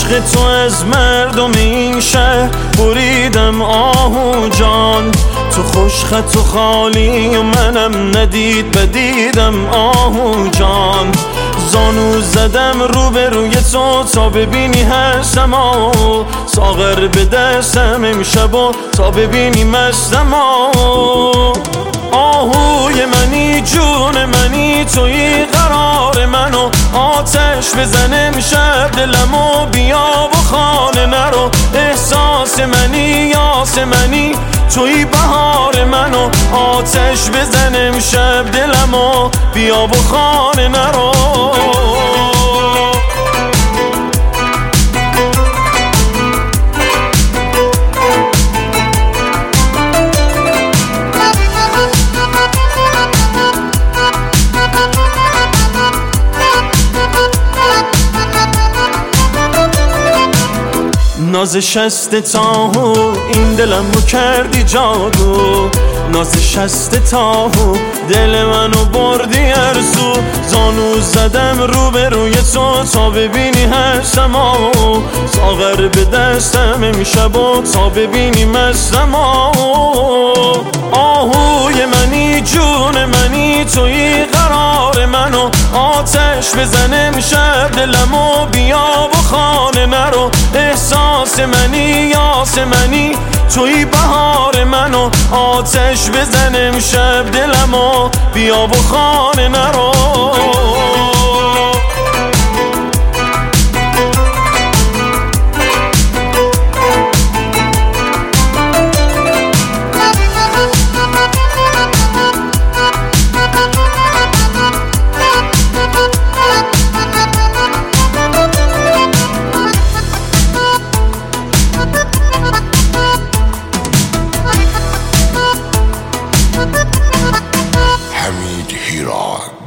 عشق تو از مردم این شهر بریدم آهو جان، تو خوش خط و خالی و منم ندید بدیدم آهو جان. زانو زدم روبروی تو تا ببینی هستم ساغر به دستم امشب و تا ببینی مستم آهوی منی جون منی توی قرار منو آتش بزن امشب دلمو بیا و خانه نرو. احساس منی یاس منی توی بهار منو آتش بزن امشب دلمو بیا و خانه نرو. ناز شست تاهو این دلم رو کردی جادو، ناز شست تاهو دل منو بردی ارزو. زانو زدم روبروی تو تا ببینی هستم ساغر به دستم امشب و تا ببینی مستم آهوی منی جون منی توی قرار منو آتش بزن امشب دلمو بیا و خانه نرو. احساس منی یاس منی توی بهار منو آتش بزن امشب دلمو بیا و خانه نرو. حمید هیران.